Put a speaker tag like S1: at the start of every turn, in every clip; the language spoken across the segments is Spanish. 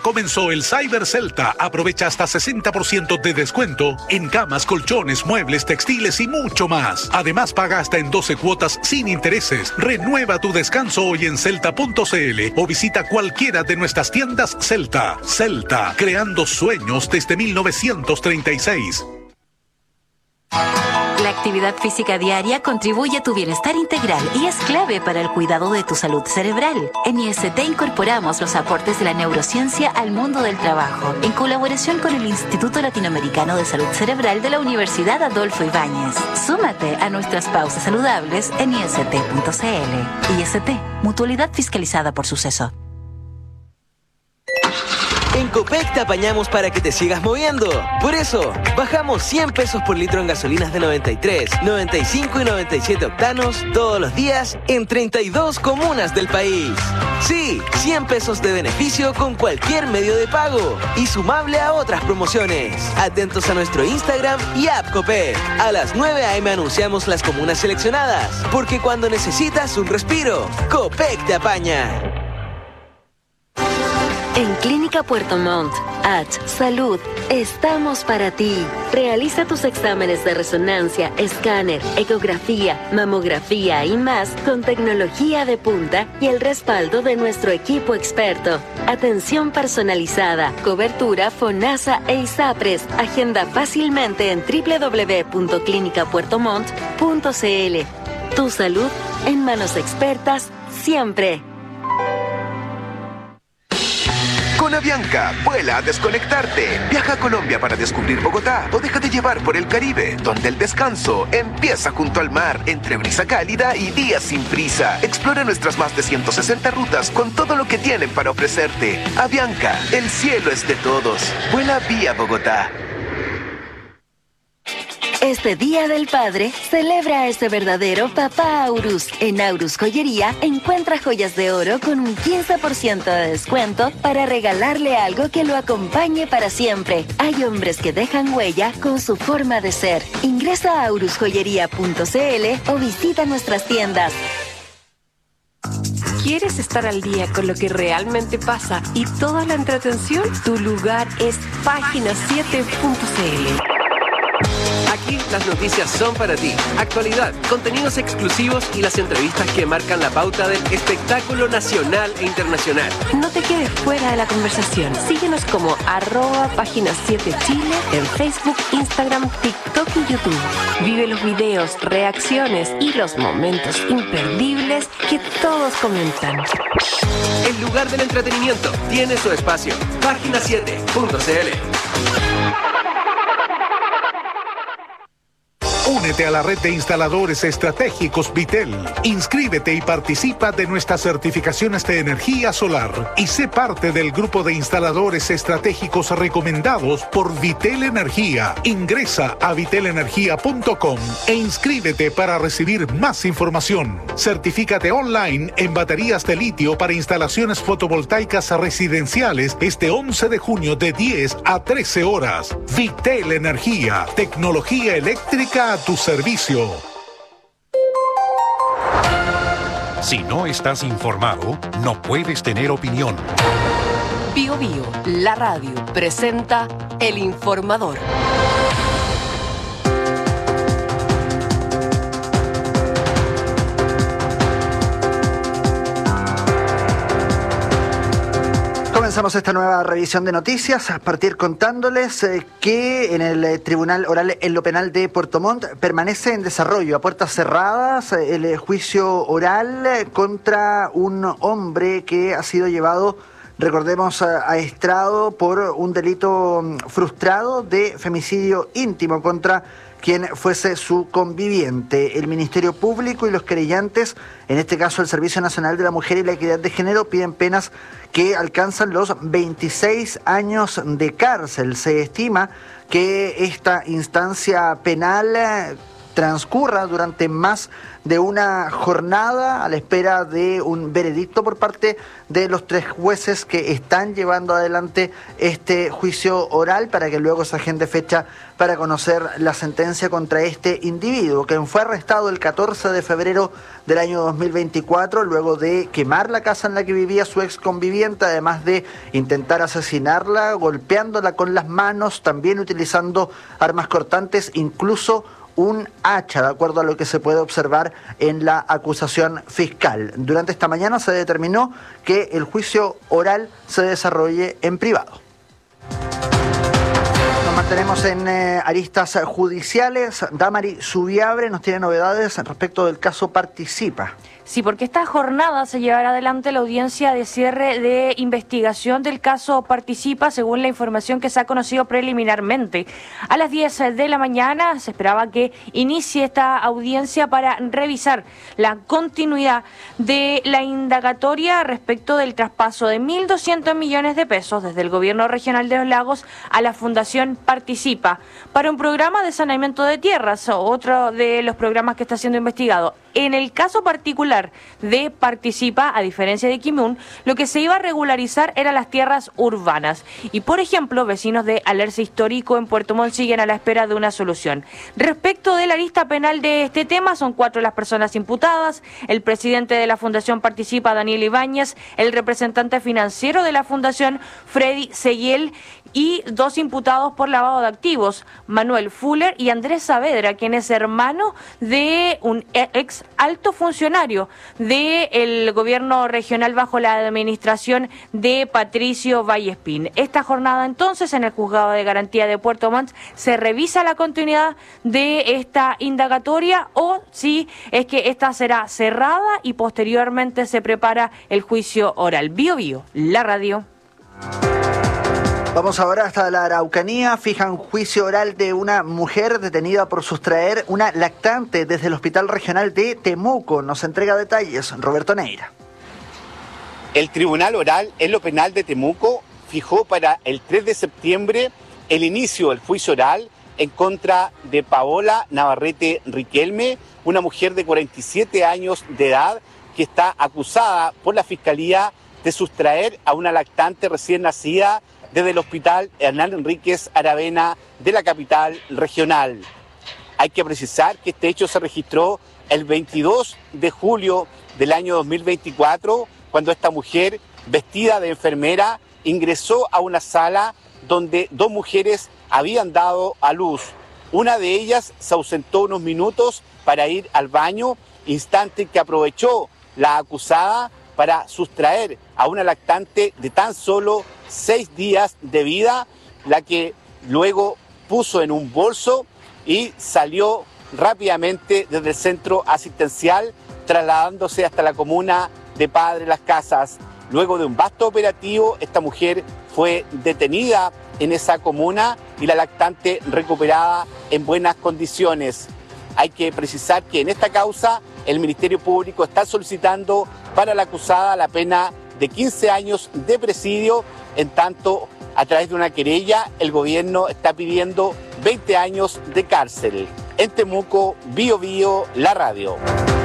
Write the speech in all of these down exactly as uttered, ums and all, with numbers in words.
S1: comenzó el Cyber Celta. Aprovecha hasta sesenta por ciento de descuento en camas, colchones, muebles, textiles y mucho más. Además, paga hasta en doce cuotas sin intereses. Renueva tu descanso hoy en celta punto c l o visita cualquiera de nuestras tiendas Celta. Celta, creando sueños desde mil novecientos treinta y seis.
S2: La actividad física diaria contribuye a tu bienestar integral y es clave para el cuidado de tu salud cerebral. En I S T incorporamos los aportes de la neurociencia al mundo del trabajo, en colaboración con el Instituto Latinoamericano de Salud Cerebral de la Universidad Adolfo Ibáñez. Súmate a nuestras pausas saludables en i s t punto c l. I S T, mutualidad fiscalizada por Suceso.
S3: En Copec te apañamos para que te sigas moviendo. Por eso, bajamos cien pesos por litro en gasolinas de noventa y tres, noventa y cinco y noventa y siete octanos todos los días en treinta y dos comunas del país. Sí, cien pesos de beneficio con cualquier medio de pago y sumable a otras promociones. Atentos a nuestro Instagram y app Copec. A las nueve a eme anunciamos las comunas seleccionadas, porque cuando necesitas un respiro, Copec te apaña.
S4: En Clínica Puerto Montt, H Salud, estamos para ti. Realiza tus exámenes de resonancia, escáner, ecografía, mamografía y más con tecnología de punta y el respaldo de nuestro equipo experto. Atención personalizada, cobertura FONASA e ISAPRES. Agenda fácilmente en doble u doble u doble u punto clínica puerto montt punto c l. Tu salud en manos expertas siempre.
S5: Con Avianca, vuela a desconectarte. Viaja a Colombia para descubrir Bogotá o déjate llevar por el Caribe, donde el descanso empieza junto al mar, entre brisa cálida y días sin prisa. Explora nuestras más de ciento sesenta rutas con todo lo que tienen para ofrecerte. Avianca, el cielo es de todos. Vuela vía Bogotá.
S4: Este Día del Padre, celebra a ese verdadero papá Aurus. En Aurus Joyería, encuentra joyas de oro con un quince por ciento de descuento para regalarle algo que lo acompañe para siempre. Hay hombres que dejan huella con su forma de ser. Ingresa a aurus joyería punto c l o visita nuestras tiendas.
S6: ¿Quieres estar al día con lo que realmente pasa y toda la entretención? Tu lugar es página siete punto c l.
S7: Aquí las noticias son para ti. Actualidad, contenidos exclusivos y las entrevistas que marcan la pauta del espectáculo nacional e internacional.
S6: No te quedes fuera de la conversación. Síguenos como arroba página siete Chile en Facebook, Instagram, TikTok y YouTube. Vive los videos, reacciones y los momentos imperdibles que todos comentan.
S7: El lugar del entretenimiento tiene su espacio. página siete punto c l.
S1: Únete a la red de instaladores estratégicos Vitel. Inscríbete y participa de nuestras certificaciones de energía solar y sé parte del grupo de instaladores estratégicos recomendados por Vitel Energía. Ingresa a vitel energía punto com e inscríbete para recibir más información. Certifícate online en baterías de litio para instalaciones fotovoltaicas residenciales este once de junio de diez a trece horas. Vitel Energía, tecnología eléctrica a tu servicio.
S8: Si no estás informado, no puedes tener opinión.
S6: Bio Bio, la radio, presenta El Informador.
S9: Comenzamos esta nueva revisión de noticias, a partir contándoles eh, que en el eh, Tribunal Oral en lo Penal de Puerto Montt permanece en desarrollo a puertas cerradas eh, el eh, juicio oral eh, contra un hombre que ha sido llevado, recordemos, a, a estrado por un delito mm, frustrado de femicidio íntimo contra quien fuese su conviviente. El Ministerio Público y los querellantes, en este caso el Servicio Nacional de la Mujer y la Equidad de Género, piden penas que alcanzan los veintiséis años de cárcel. Se estima que esta instancia penal transcurra durante más de una jornada a la espera de un veredicto por parte de los tres jueces que están llevando adelante este juicio oral, para que luego se agende fecha para conocer la sentencia contra este individuo, quien fue arrestado el catorce de febrero del año dos mil veinticuatro, luego de quemar la casa en la que vivía su ex conviviente, además de intentar asesinarla, golpeándola con las manos, también utilizando armas cortantes, incluso un hacha, de acuerdo a lo que se puede observar en la acusación fiscal. Durante esta mañana se determinó que el juicio oral se desarrolle en privado. Nos mantenemos en eh, aristas judiciales. Damari Subiabre nos tiene novedades respecto del caso Participa.
S10: Sí, porque esta jornada se llevará adelante la audiencia de cierre de investigación del caso Participa, según la información que se ha conocido preliminarmente. A las diez de la mañana se esperaba que inicie esta audiencia para revisar la continuidad de la indagatoria respecto del traspaso de mil doscientos millones de pesos desde el Gobierno Regional de los Lagos a la Fundación Participa para un programa de saneamiento de tierras, otro de los programas que está siendo investigado. En el caso particular de Participa, a diferencia de Kimun, lo que se iba a regularizar eran las tierras urbanas. Y, por ejemplo, vecinos de Alerce Histórico en Puerto Montt siguen a la espera de una solución. Respecto de la lista penal de este tema, son cuatro las personas imputadas: el presidente de la Fundación Participa, Daniel Ibáñez, el representante financiero de la Fundación, Freddy Seguiel, y dos imputados por lavado de activos, Manuel Fuller y Andrés Saavedra, quien es hermano de un ex alto funcionario del gobierno regional bajo la administración de Patricio Vallespín. Esta jornada entonces en el Juzgado de Garantía de Puerto Montt se revisa la continuidad de esta indagatoria, o si es que esta será cerrada y posteriormente se prepara el juicio oral. Bio Bio, la radio.
S9: Vamos ahora hasta la Araucanía. Fijan juicio oral de una mujer detenida por sustraer una lactante desde el Hospital Regional de Temuco. Nos entrega detalles Roberto Neira.
S11: El Tribunal Oral en lo Penal de Temuco fijó para el tres de septiembre el inicio del juicio oral en contra de Paola Navarrete Riquelme, una mujer de cuarenta y siete años de edad que está acusada por la Fiscalía de sustraer a una lactante recién nacida desde el Hospital Hernán Enríquez Aravena de la capital regional. Hay que precisar que este hecho se registró el veintidós de julio del año dos mil veinticuatro, cuando esta mujer, vestida de enfermera, ingresó a una sala donde dos mujeres habían dado a luz. Una de ellas se ausentó unos minutos para ir al baño, instante que aprovechó la acusada para sustraer a una lactante de tan solo seis días de vida, la que luego puso en un bolso y salió rápidamente desde el centro asistencial, trasladándose hasta la comuna de Padre Las Casas. Luego de un vasto operativo, esta mujer fue detenida en esa comuna y la lactante recuperada en buenas condiciones. Hay que precisar que en esta causa el Ministerio Público está solicitando para la acusada la pena de quince años de presidio, en tanto a través de una querella el gobierno está pidiendo veinte años de cárcel. En Temuco, Bio Bio, la radio.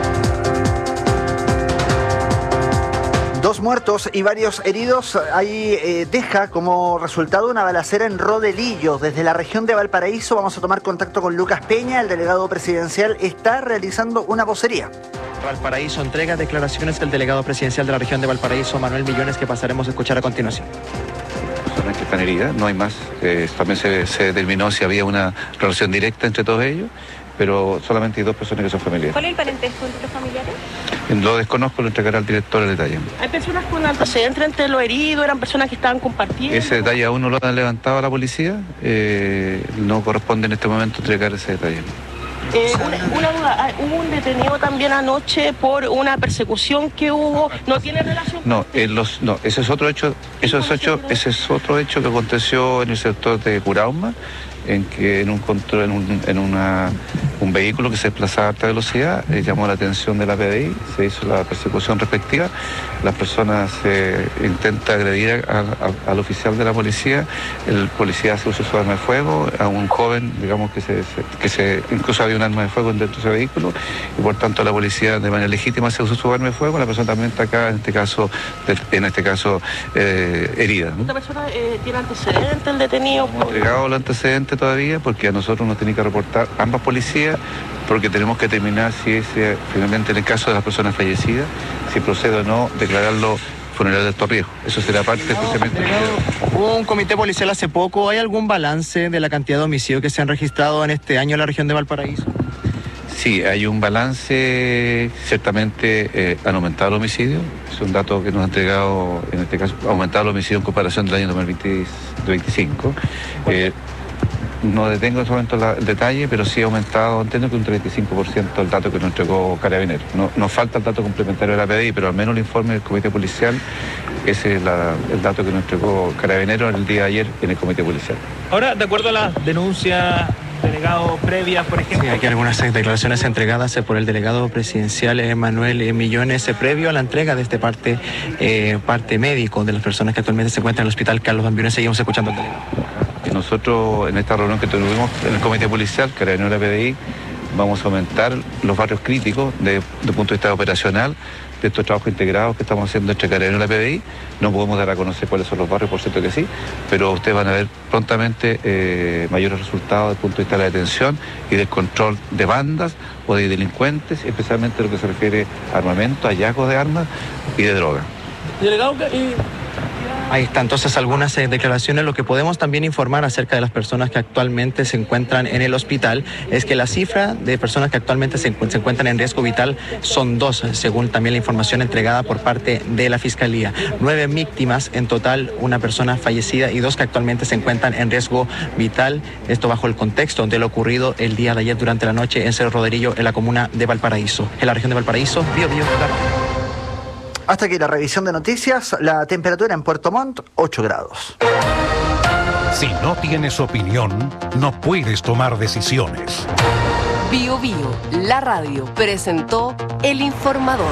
S9: Dos muertos y varios heridos. Ahí eh, deja como resultado una balacera en Rodelillo. Desde la región de Valparaíso vamos a tomar contacto con Lucas Peña. El delegado presidencial está realizando una vocería.
S12: Valparaíso entrega declaraciones del delegado presidencial de la región de Valparaíso, Manuel Millones, que pasaremos a escuchar a continuación.
S13: Personas que están heridas, no hay más. Eh, también se, se determinó si había una relación directa entre todos ellos, pero solamente hay dos personas que son familiares.
S10: ¿Cuál es el parentesco entre los familiares?
S13: Lo desconozco, lo entregará al director el detalle.
S14: ¿Hay personas con antecedentes entre los heridos? ¿Eran personas que estaban compartiendo?
S13: Ese detalle aún no lo han levantado a la policía. Eh, no corresponde en este momento entregar ese detalle.
S14: Eh, una, una duda, hubo un detenido también anoche por una persecución que hubo, ¿no tiene relación con
S13: No, eh, los, no, ese es otro hecho, eso es hecho, ese es otro hecho que aconteció en el sector de Curauma, en que en un control, en, un, en una un vehículo que se desplazaba a alta velocidad, eh, llamó la atención de la P D I, se hizo la persecución respectiva, las personas eh, intenta agredir a, a, al oficial de la policía, el policía hace uso de su arma de fuego, a un joven, digamos que se, que se incluso había un arma de fuego dentro de ese vehículo, y por tanto la policía de manera legítima hace uso de su arma de fuego, la persona también está acá, en este caso, en este caso eh, herida, ¿no?
S14: ¿Esta persona eh, tiene antecedentes, el detenido?
S13: No hemos entregado los antecedentes todavía, porque a nosotros nos tienen que reportar ambas policías, porque tenemos que determinar si es eh, finalmente en el caso de las personas fallecidas, si procede o no declararlo funeral de alto riesgo. Eso será parte justamente.
S12: Hubo un comité policial hace poco. ¿Hay algún balance de la cantidad de homicidios que se han registrado en este año en la región de Valparaíso?
S13: Sí, hay un balance, ciertamente eh, han aumentado los homicidios, es un dato que nos ha entregado, en este caso, ha aumentado los homicidios en comparación del año dos mil veinticinco. Eh, no detengo en este momento la, el detalle, pero sí ha aumentado, entiendo que un treinta y cinco por ciento el dato que nos entregó Carabineros. No, nos falta el dato complementario de la P D I, pero al menos el informe del Comité Policial, ese es la, el dato que nos entregó Carabineros el día de ayer en el Comité Policial.
S15: Ahora, de acuerdo a las denuncias, delegado previa, por ejemplo.
S12: Sí, aquí algunas declaraciones entregadas por el delegado presidencial Manuel Millones previo a la entrega de este parte, eh, parte médico de las personas que actualmente se encuentran en el hospital Carlos Van Buren. Seguimos escuchando al delegado.
S13: Nosotros en esta reunión que tuvimos en el Comité Policial, Carabineros de la P D I, vamos a aumentar los barrios críticos desde el punto de vista operacional de estos trabajos integrados que estamos haciendo entre Carabineros y la P D I. No podemos dar a conocer cuáles son los barrios, por cierto que sí, pero ustedes van a ver prontamente eh, mayores resultados desde el punto de vista de la detención y del control de bandas o de delincuentes, especialmente lo que se refiere a armamento, hallazgos de armas y de droga.
S15: Delegado, y...
S12: Ahí está entonces algunas eh, declaraciones. Lo que podemos también informar acerca de las personas que actualmente se encuentran en el hospital es que la cifra de personas que actualmente se, se encuentran en riesgo vital son dos, según también la información entregada por parte de la Fiscalía. Nueve víctimas en total, una persona fallecida y dos que actualmente se encuentran en riesgo vital. Esto bajo el contexto de lo ocurrido el día de ayer durante la noche en Cerro Roderillo, en la comuna de Valparaíso. En la región de Valparaíso, Bio Bio.
S9: Hasta aquí la revisión de noticias. La temperatura en Puerto Montt, ocho grados.
S8: Si no tienes opinión, no puedes tomar decisiones.
S6: Bio Bio, la radio, presentó El Informador.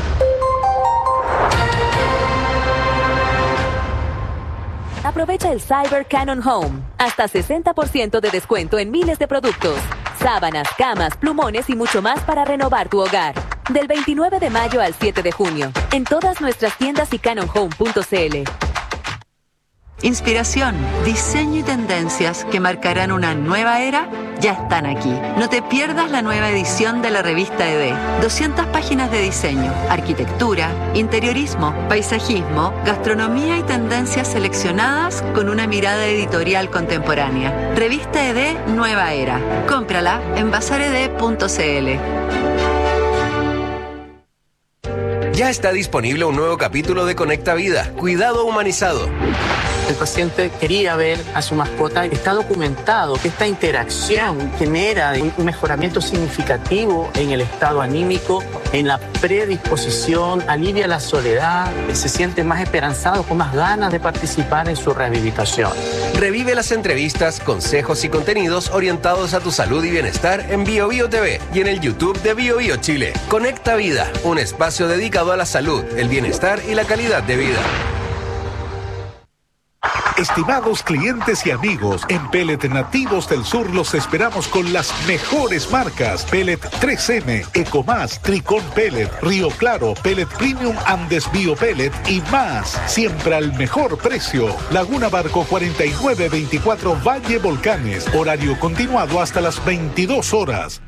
S16: Aprovecha el Cyber Canon Home. Hasta sesenta por ciento de descuento en miles de productos. Sábanas, camas, plumones y mucho más para renovar tu hogar. Del veintinueve de mayo al siete de junio. En todas nuestras tiendas y canon home punto c l.
S2: Inspiración, diseño y tendencias que marcarán una nueva era ya están aquí. No te pierdas la nueva edición de la revista E D. doscientas páginas de diseño, arquitectura, interiorismo, paisajismo, gastronomía y tendencias seleccionadas con una mirada editorial contemporánea. Revista E D Nueva Era. Cómprala en bazar e d punto c l.
S7: Ya está disponible un nuevo capítulo de Conecta Vida, Cuidado Humanizado.
S17: El paciente quería ver a su mascota. Está documentado que esta interacción genera un mejoramiento significativo en el estado anímico, en la predisposición, alivia la soledad, se siente más esperanzado, con más ganas de participar en su rehabilitación.
S7: Revive las entrevistas, consejos y contenidos orientados a tu salud y bienestar en Bio Bio T V y en el YouTube de Bio Bio Chile. Conecta Vida, un espacio dedicado a la salud, el bienestar y la calidad de vida.
S1: Estimados clientes y amigos, en Pellet Nativos del Sur los esperamos con las mejores marcas: Pellet tres eme, Ecomás, Tricón Pellet, Río Claro, Pellet Premium Andes Bio Pellet y más. Siempre al mejor precio. Laguna Barco cuarenta y nueve veinticuatro Valle Volcanes. Horario continuado hasta las veintidós horas.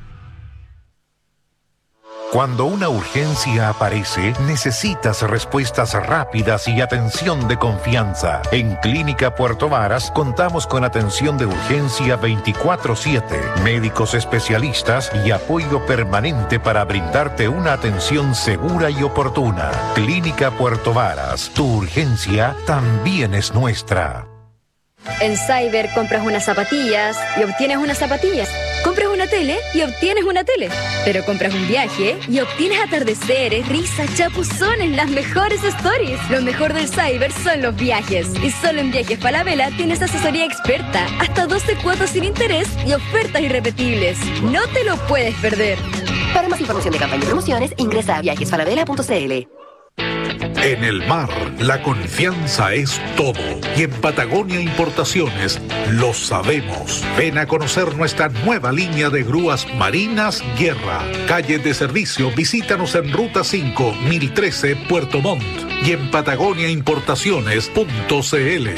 S8: Cuando una urgencia aparece, necesitas respuestas rápidas y atención de confianza. En Clínica Puerto Varas contamos con atención de urgencia veinticuatro siete, médicos especialistas y apoyo permanente para brindarte una atención segura y oportuna. Clínica Puerto Varas, tu urgencia también es nuestra.
S18: En Cyber compras unas zapatillas y obtienes unas zapatillas. Compras una una tele y obtienes una tele. Pero compras un viaje y obtienes atardeceres, risas, chapuzones, las mejores stories. Lo mejor del cyber son los viajes. Y solo en Viajes Falabella tienes asesoría experta, hasta doce cuotas sin interés y ofertas irrepetibles. No te lo puedes perder.
S19: Para más información de campaña y promociones, ingresa a viajes falabella punto c l.
S1: En el mar, la confianza es todo. Y en Patagonia Importaciones lo sabemos. Ven a conocer nuestra nueva línea de grúas marinas Guerra. Calle de servicio, visítanos en Ruta cinco, mil trece, Puerto Montt. Y en patagonia importaciones punto c l.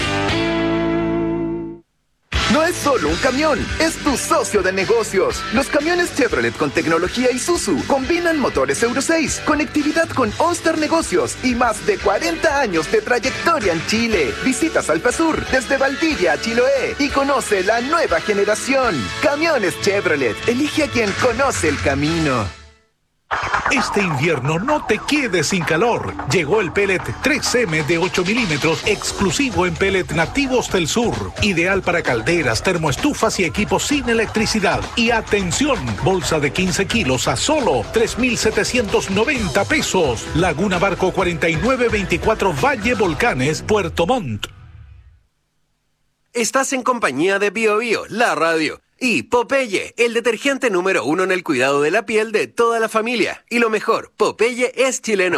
S5: No es solo un camión, es tu socio de negocios. Los camiones Chevrolet con tecnología Isuzu combinan motores Euro seis, conectividad con All-Star Negocios y más de cuarenta años de trayectoria en Chile. Visita Salpasur desde Valdivia a Chiloé y conoce la nueva generación. Camiones Chevrolet, elige a quien conoce el camino.
S1: Este invierno no te quedes sin calor. Llegó el pellet tres eme de ocho milímetros exclusivo en pellet nativos del sur. Ideal para calderas, termoestufas y equipos sin electricidad. Y atención, bolsa de quince kilos a solo tres mil setecientos noventa pesos. Laguna Barco cuarenta y nueve veinticuatro Valle Volcanes, Puerto Montt.
S7: Estás en compañía de Bio Bio, la radio. Y Popeye, el detergente número uno en el cuidado de la piel de toda la familia. Y lo mejor, Popeye es chileno.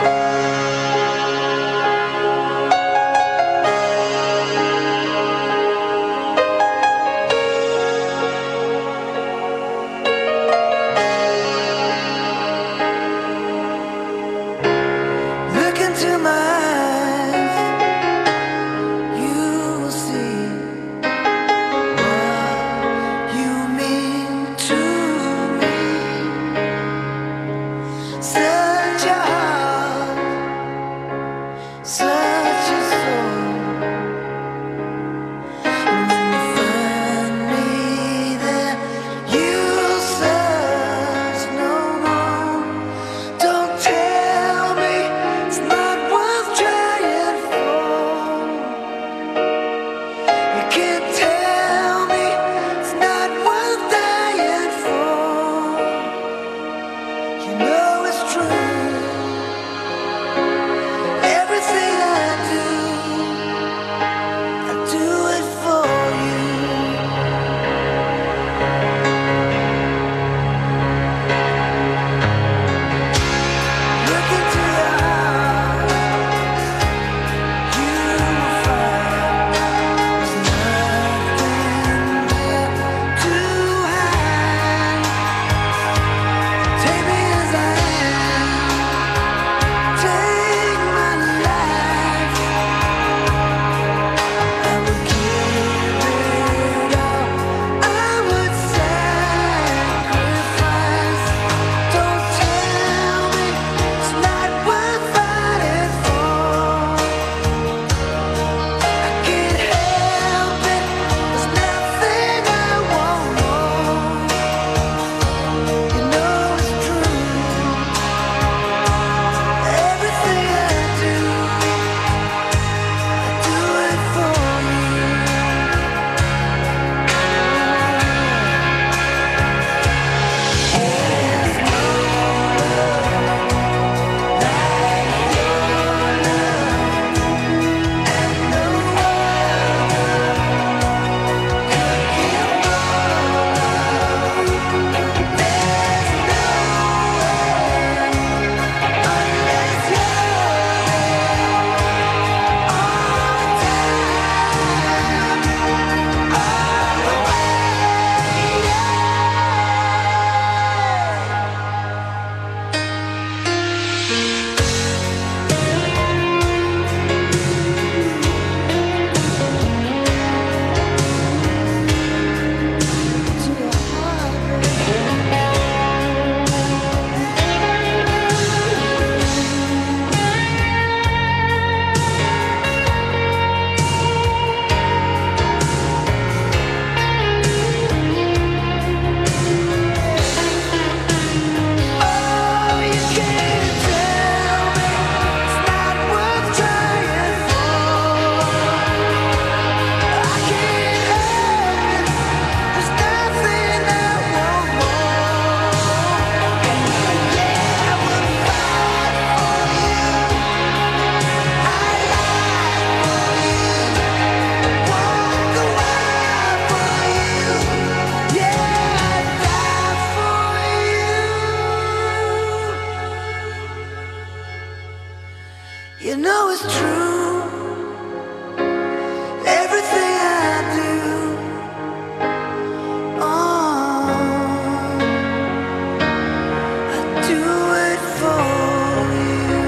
S20: You know it's true. Everything I do, oh, I do it for you.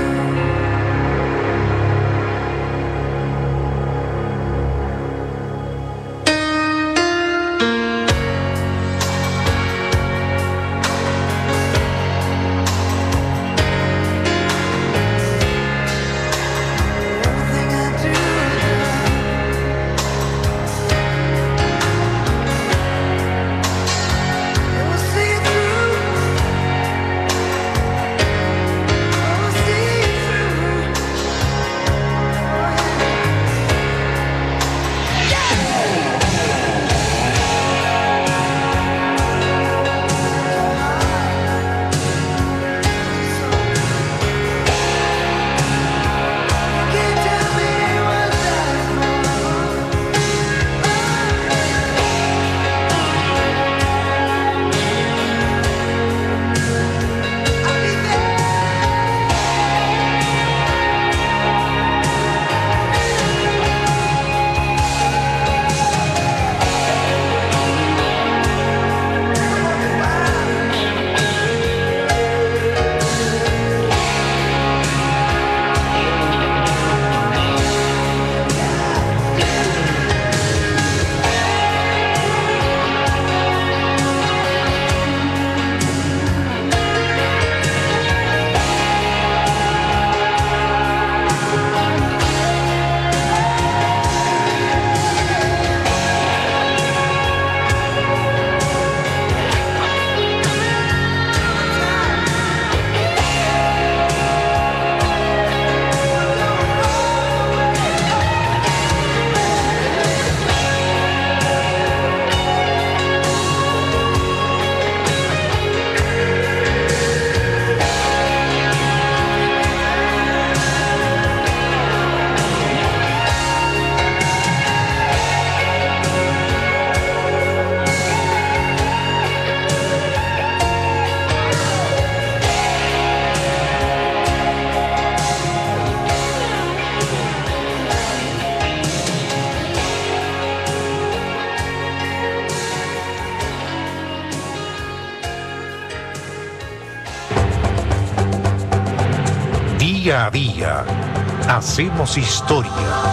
S8: Día a día, hacemos historia.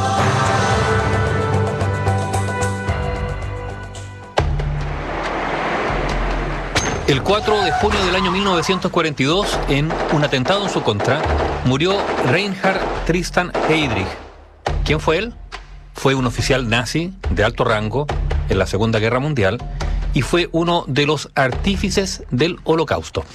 S21: El cuatro de junio del año mil novecientos cuarenta y dos, en un atentado en su contra, murió Reinhard Tristan Heydrich. ¿Quién fue él? Fue un oficial nazi de alto rango en la Segunda Guerra Mundial y fue uno de los artífices del Holocausto.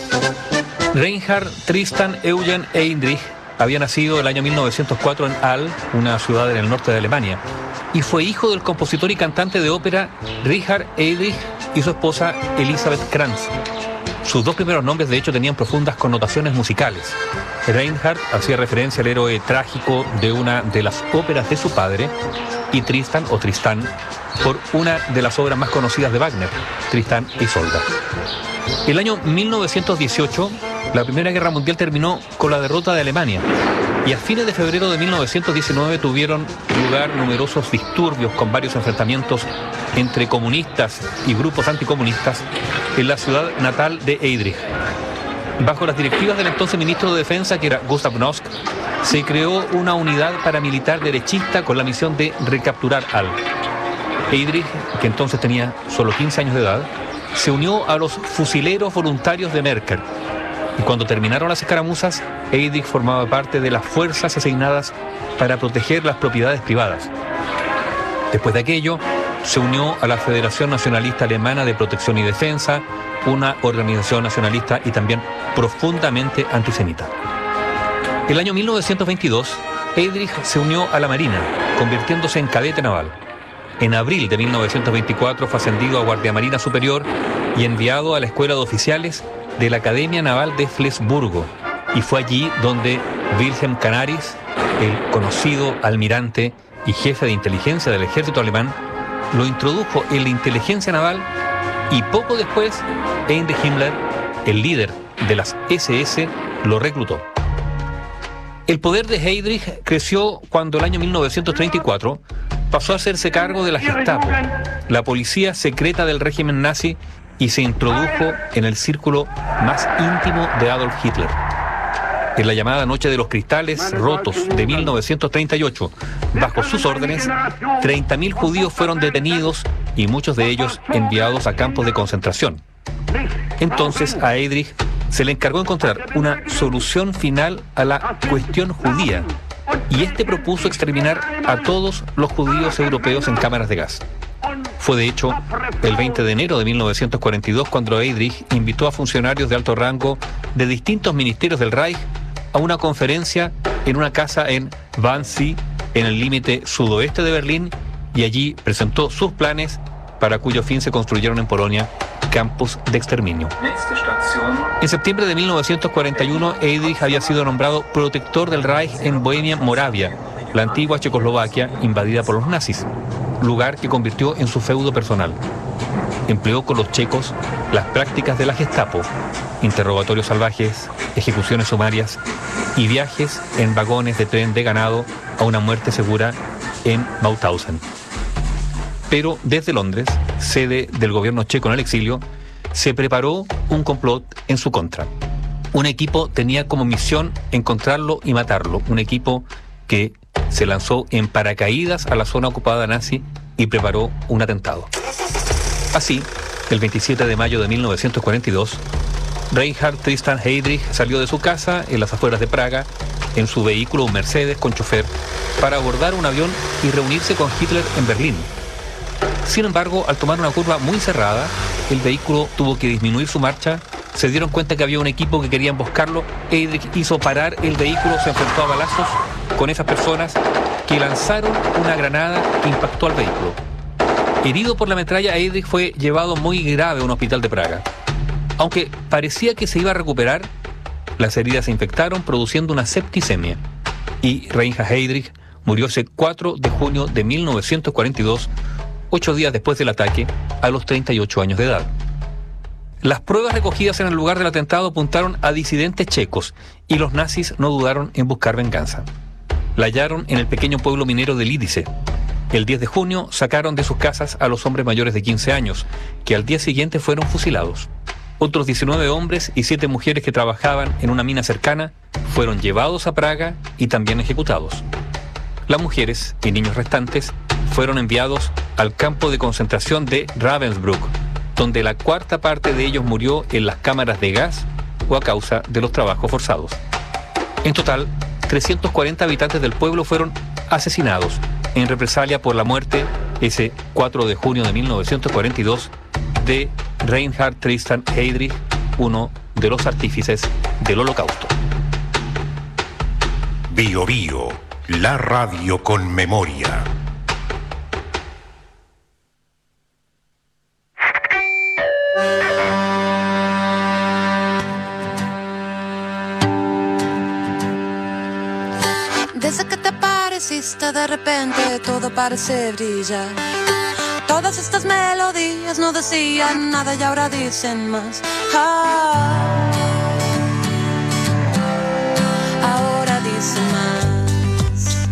S21: Reinhard Tristan Eugen Heydrich había nacido el año mil novecientos cuatro en Halle, una ciudad en el norte de Alemania, y fue hijo del compositor y cantante de ópera Richard Heydrich y su esposa Elisabeth Kranz. Sus dos primeros nombres, de hecho, tenían profundas connotaciones musicales. Reinhard hacía referencia al héroe trágico de una de las óperas de su padre, y Tristan, o Tristán, por una de las obras más conocidas de Wagner, Tristán e Isolda. El año mil novecientos dieciocho, la Primera Guerra Mundial terminó con la derrota de Alemania, y a fines de febrero de mil novecientos diecinueve tuvieron lugar numerosos disturbios con varios enfrentamientos entre comunistas y grupos anticomunistas en la ciudad natal de Heydrich. Bajo las directivas del entonces ministro de Defensa, que era Gustav Nosk, se creó una unidad paramilitar derechista con la misión de recapturar Halle. Heydrich, que entonces tenía solo quince años de edad, se unió a los fusileros voluntarios de Merker. Y cuando terminaron las escaramuzas, Heydrich formaba parte de las fuerzas asignadas para proteger las propiedades privadas. Después de aquello, se unió a la Federación Nacionalista Alemana de Protección y Defensa, una organización nacionalista y también profundamente antisemita. El año mil novecientos veintidós, Heydrich se unió a la Marina, convirtiéndose en cadete naval. En abril de mil novecientos veinticuatro fue ascendido a Guardia Marina Superior y enviado a la Escuela de Oficiales de la Academia Naval de Flensburgo. Y fue allí donde Wilhelm Canaris, el conocido almirante y jefe de inteligencia del ejército alemán, lo introdujo en la inteligencia naval, y poco después Heinrich Himmler, el líder de las ese ese, lo reclutó. El poder de Heydrich creció cuando el año mil novecientos treinta y cuatro pasó a hacerse cargo de la Gestapo, la policía secreta del régimen nazi, y se introdujo en el círculo más íntimo de Adolf Hitler. En la llamada Noche de los Cristales Rotos de mil novecientos treinta y ocho, bajo sus órdenes, treinta mil judíos fueron detenidos y muchos de ellos enviados a campos de concentración. Entonces a Heydrich se le encargó encontrar una solución final a la cuestión judía, y este propuso exterminar a todos los judíos europeos en cámaras de gas. Fue de hecho el veinte de enero de mil novecientos cuarenta y dos cuando Heydrich invitó a funcionarios de alto rango de distintos ministerios del Reich a una conferencia en una casa en Wannsee, en el límite sudoeste de Berlín, y allí presentó sus planes para cuyo fin se construyeron en Polonia campos de exterminio. En septiembre de mil novecientos cuarenta y uno, Heydrich había sido nombrado protector del Reich en Bohemia, Moravia, la antigua Checoslovaquia invadida por los nazis, lugar que convirtió en su feudo personal. Empleó con los checos las prácticas de la Gestapo, interrogatorios salvajes, ejecuciones sumarias y viajes en vagones de tren de ganado a una muerte segura en Mauthausen. Pero desde Londres, sede del gobierno checo en el exilio, se preparó un complot en su contra. Un equipo tenía como misión encontrarlo y matarlo, un equipo que se lanzó en paracaídas a la zona ocupada nazi y preparó un atentado. Así, el veintisiete de mayo de mil novecientos cuarenta y dos, Reinhard Tristan Heydrich salió de su casa en las afueras de Praga en su vehículo, un Mercedes con chofer, para abordar un avión y reunirse con Hitler en Berlín. Sin embargo, al tomar una curva muy cerrada, el vehículo tuvo que disminuir su marcha. Se dieron cuenta que había un equipo que quería emboscarlo. Heydrich hizo parar el vehículo, se enfrentó a balazos con esas personas que lanzaron una granada que impactó al vehículo. Herido por la metralla, Heydrich fue llevado muy grave a un hospital de Praga. Aunque parecía que se iba a recuperar, las heridas se infectaron, produciendo una septicemia. Y Reinhard Heydrich murió ese cuatro de junio de mil novecientos cuarenta y dos, ocho días después del ataque, a los treinta y ocho años de edad. Las pruebas recogidas en el lugar del atentado apuntaron a disidentes checos y los nazis no dudaron en buscar venganza. La hallaron en el pequeño pueblo minero de Lidice. El diez de junio sacaron de sus casas a los hombres mayores de quince años, que al día siguiente fueron fusilados. Otros diecinueve hombres y siete mujeres que trabajaban en una mina cercana fueron llevados a Praga y también ejecutados. Las mujeres y niños restantes fueron enviados al campo de concentración de Ravensbrück, donde la cuarta parte de ellos murió en las cámaras de gas o a causa de los trabajos forzados. En total, trescientos cuarenta habitantes del pueblo fueron asesinados en represalia por la muerte, ese cuatro de junio de mil novecientos cuarenta y dos, de Reinhard Tristan Heydrich, uno de los artífices del Holocausto.
S8: Bio Bio, la radio con memoria.
S3: Desde que te apareciste de repente todo parece brillar. Todas estas melodías no decían nada y ahora dicen más. Ah, ahora dicen más.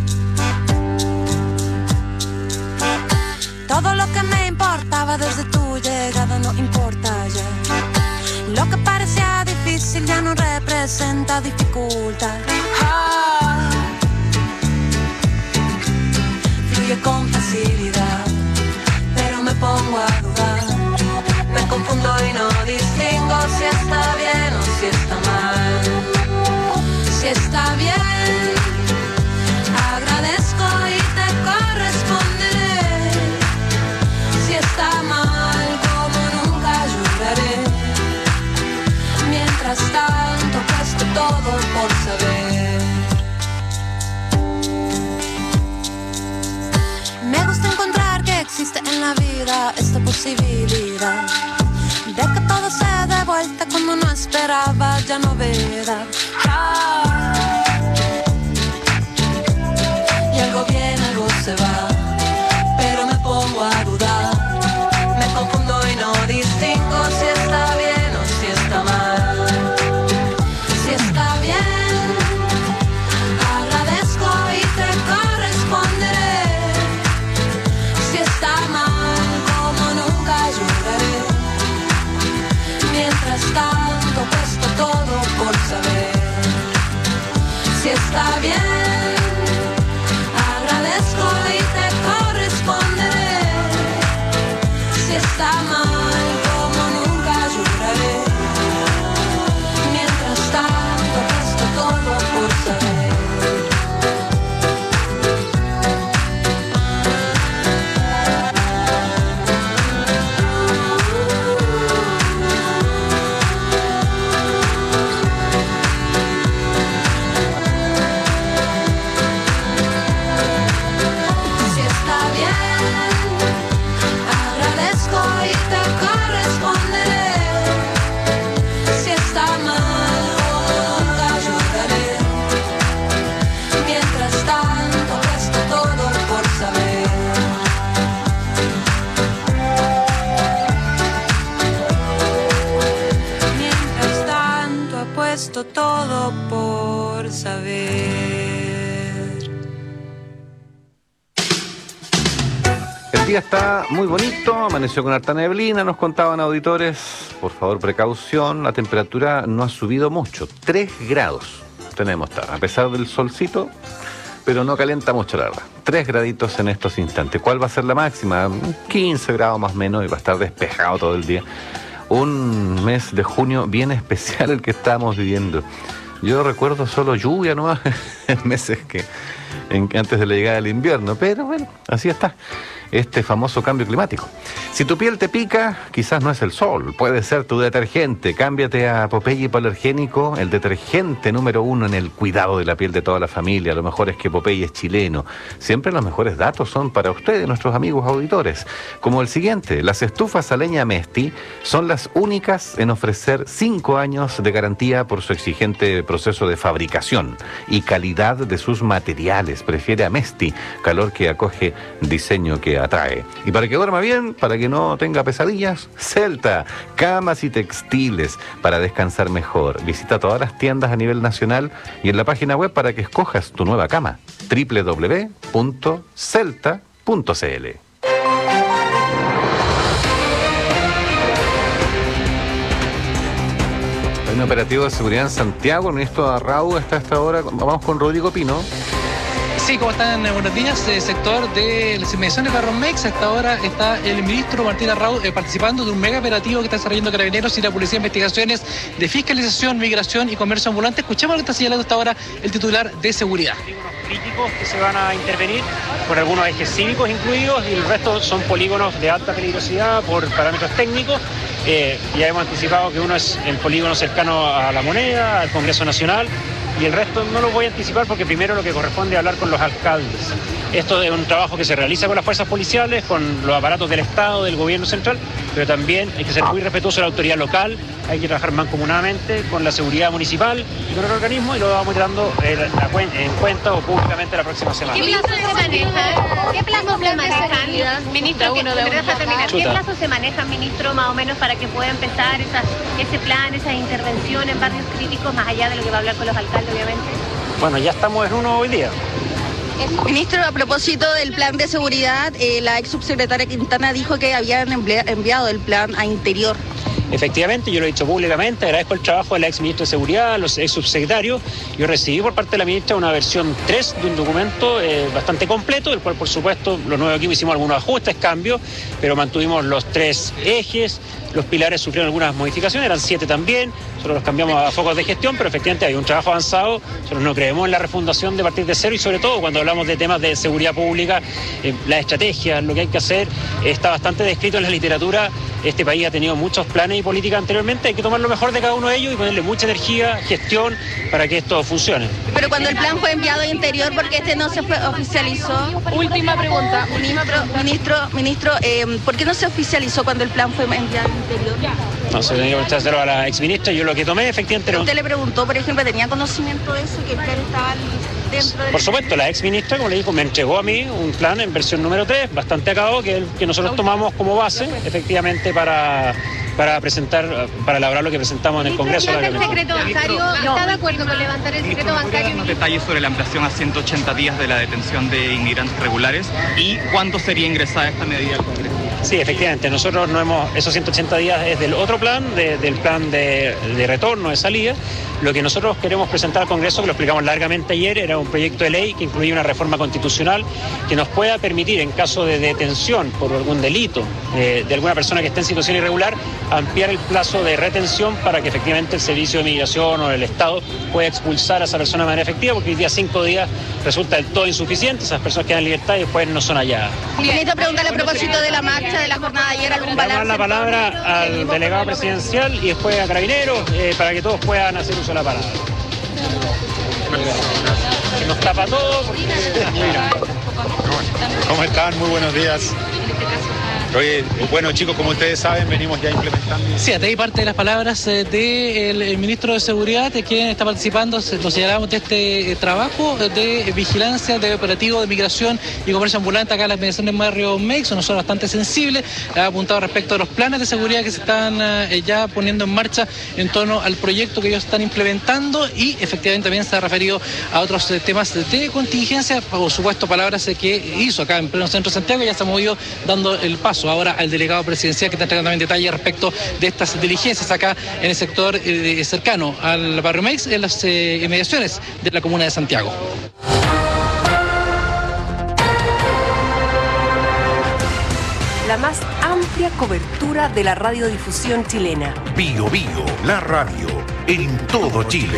S3: Todo lo que me importaba desde tu llegada no importa ya. Lo que parecía difícil ya no representa dificultad. Ah, fluye con facilidad, pero me pongo a dudar. Me confundo y no distingo si está bien o si está mal. Si está bien, agradezco y te corresponderé. Si está mal, como nunca ayudaré. Mientras tanto, puesto todo por saber. Me gusta encontrar que existe en la vida esta posibilidad de que todo se dé vuelta cuando no esperaba ya novedad. Ah, y algo viene, algo se va, pero me pongo a dudar. Me confundo y no distingo si está bien o si está mal. Si está bien, esto todo por saber.
S13: El día está muy bonito, amaneció con harta neblina, nos contaban auditores. Por favor, precaución, la temperatura no ha subido mucho, tres grados tenemos, a pesar del solcito, pero no calienta mucho, la verdad. tres graditos en estos instantes. ¿Cuál va a ser la máxima? quince grados más o menos, y va a estar despejado todo el día. Un mes de junio bien especial el que estamos viviendo. Yo recuerdo solo lluvia nomás en meses que, en, antes de la llegada del invierno, pero bueno, así está este famoso cambio climático. Si tu piel te pica, quizás no es el sol, puede ser tu detergente. Cámbiate a Popeye Hipoalergénico, el detergente número uno en el cuidado de la piel de toda la familia. Lo mejor es que Popeye es chileno. Siempre los mejores datos son para ustedes, nuestros amigos auditores, como el siguiente: las estufas a leña Mesti son las únicas en ofrecer cinco años de garantía por su exigente proceso de fabricación y calidad de sus materiales. Prefiere a Mesti, calor que acoge, diseño que atrae. Y para que duerma bien, para que no tenga pesadillas, Celta, camas y textiles para descansar mejor. Visita todas las tiendas a nivel nacional y en la página web para que escojas tu nueva cama, doble u doble u doble u punto celta punto c l. Hay un operativo de seguridad en Santiago, el ministro Arrau está a esta hora. Vamos con Rodrigo Pino.
S4: Sí, ¿cómo están? Buenos días. Eh, sector de las inmediaciones de Barromex. Hasta ahora está el ministro Martín Arrau eh, participando de un mega operativo que está desarrollando Carabineros y la Policía de Investigaciones de Fiscalización, Migración y Comercio Ambulante. Escuchemos lo que está señalando hasta ahora el titular de Seguridad.
S22: Críticos que se van a intervenir por algunos ejes cívicos incluidos y el resto son polígonos de alta peligrosidad por parámetros técnicos. Eh, ya hemos anticipado que uno es el polígono cercano a la Moneda, al Congreso Nacional, y el resto no lo voy a anticipar porque primero lo que corresponde es hablar con los alcaldes. Esto es un trabajo que se realiza con las fuerzas policiales, con los aparatos del Estado, del gobierno central, pero también hay que ser muy respetuoso de la autoridad local, hay que trabajar mancomunadamente con la seguridad municipal y con el organismo, y lo vamos dando en, en cuenta o públicamente la próxima semana.
S23: ¿Qué plazo se maneja? ¿Qué plazo se manejan, ministro? ¿Qué, terminar. ¿Qué plazo se manejan, ministro, más o menos para que pueda empezar esa, ese plan, esa intervención en barrios críticos, más allá de lo que va a hablar con los alcaldes, obviamente?
S22: Bueno, ya estamos en uno hoy día.
S24: Ministro, a propósito del plan de seguridad, eh, la ex subsecretaria Quintana dijo que habían enviado el plan a Interior.
S22: Efectivamente, yo lo he dicho públicamente, agradezco el trabajo de la ex ministra de Seguridad, los ex subsecretarios. Yo recibí por parte de la ministra una versión tres de un documento eh, bastante completo, del cual por supuesto los nuevos equipos hicimos algunos ajustes, cambios, pero mantuvimos los tres ejes. Los pilares sufrieron algunas modificaciones, eran siete también, nosotros los cambiamos a focos de gestión, pero efectivamente hay un trabajo avanzado. Nosotros no creemos en la refundación de partir de cero, y sobre todo cuando hablamos de temas de seguridad pública, eh, la estrategia, lo que hay que hacer, eh, está bastante descrito en la literatura. Este país ha tenido muchos planes y políticas anteriormente, hay que tomar lo mejor de cada uno de ellos y ponerle mucha energía, gestión, para que esto funcione.
S24: Pero cuando el plan fue enviado a Interior, ¿por qué este no se fue, oficializó? Última pregunta. Ministro, ministro eh, ¿por qué no se oficializó cuando el plan fue enviado a Interior?
S22: No se tenía que preguntárselo a la exministra. Yo lo que tomé efectivamente era...
S24: ¿Usted le preguntó, por ejemplo, tenía conocimiento de eso, que el plan estaba dentro de...
S22: Por supuesto, la exministra, como le dijo, me entregó a mí un plan en versión número tres, bastante acabado, que, que nosotros tomamos como base, efectivamente, para... para presentar, para elaborar lo que presentamos en el Congreso.
S23: ¿El secreto bancario está de acuerdo con levantar el secreto bancario?
S25: Unos detalles sobre la ampliación a ciento ochenta días de la detención de inmigrantes regulares y cuándo sería ingresada esta medida al Congreso.
S22: Sí, efectivamente, nosotros no hemos, esos ciento ochenta días es del otro plan, de, del plan de, de retorno, de salida. Lo que nosotros queremos presentar al Congreso, que lo explicamos largamente ayer, era un proyecto de ley que incluía una reforma constitucional que nos pueda permitir, en caso de detención por algún delito eh, de alguna persona que esté en situación irregular, ampliar el plazo de retención para que efectivamente el Servicio de Migración o el Estado pueda expulsar a esa persona de manera efectiva, porque hoy día cinco días resulta del todo insuficiente, esas personas quedan en libertad y después no son halladas.
S24: Ministro, preguntarle a propósito de la marcha, de la jornada de ayer, algún balance.
S22: Dar la palabra al delegado presidencial y después a Carabineros eh, para que todos puedan hacer uso de la palabra. Se nos tapa todo porque...
S26: ¿Cómo están? Muy buenos días.
S10: Oye, bueno chicos, como ustedes saben, venimos ya implementando...
S4: Sí, hasta ahí parte de las palabras eh, del el ministro de Seguridad, de quien está participando, se- lo señalamos, de este eh, trabajo de vigilancia, de operativo de migración y comercio ambulante acá en las mediaciones de Barrio Mex. Una zona bastante sensible, ha apuntado respecto a los planes de seguridad que se están eh, ya poniendo en marcha en torno al proyecto que ellos están implementando, y efectivamente también se ha referido a otros eh, temas de contingencia, por supuesto palabras eh, que hizo acá en pleno centro de Santiago. Ya se ha movido dando el paso ahora al delegado presidencial, que está entregando también detalles respecto de estas diligencias acá en el sector eh, de- cercano al Barrio Mex, en las eh, inmediaciones de la comuna de Santiago.
S6: La más amplia cobertura de la radiodifusión chilena.
S8: Bio Bio, la radio, en todo Chile.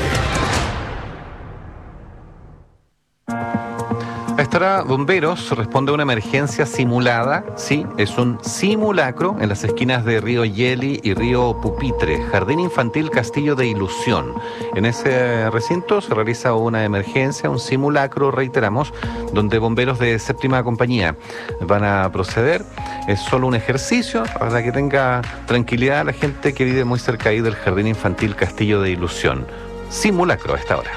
S13: A esta hora, Bomberos responde a una emergencia simulada. Sí, es un simulacro en las esquinas de Río Yeli y Río Pupitre, Jardín Infantil Castillo de Ilusión. En ese recinto se realiza una emergencia, un simulacro, reiteramos, donde bomberos de séptima compañía van a proceder. Es solo un ejercicio para que tenga tranquilidad la gente que vive muy cerca ahí del Jardín Infantil Castillo de Ilusión. Simulacro a esta hora.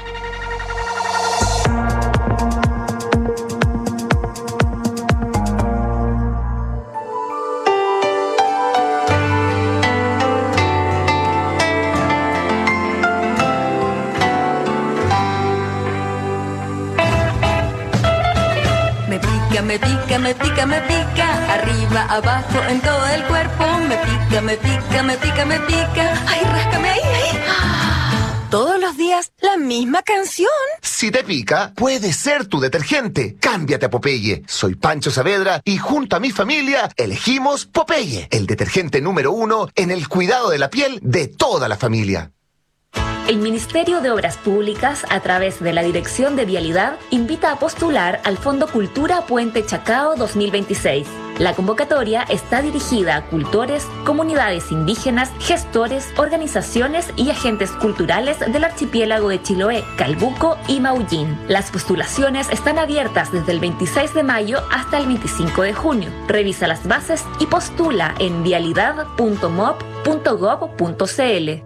S3: Me pica, me pica, me pica, me pica, arriba, abajo, en todo el cuerpo. Me pica, me pica, me pica, me pica. Ay, ráscame ahí, ahí. Todos los días la misma canción.
S5: Si te pica, puede ser tu detergente. Cámbiate a Popeye. Soy Pancho Saavedra y junto a mi familia elegimos Popeye, el detergente número uno en el cuidado de la piel de toda la familia.
S11: El Ministerio de Obras Públicas, a través de la Dirección de Vialidad, invita a postular al Fondo Cultura Puente Chacao dos mil veintiséis. La convocatoria está dirigida a cultores, comunidades indígenas, gestores, organizaciones y agentes culturales del archipiélago de Chiloé, Calbuco y Maullín. Las postulaciones están abiertas desde el veintiséis de mayo hasta el veinticinco de junio. Revisa las bases y postula en vialidad punto mop punto gob punto cl.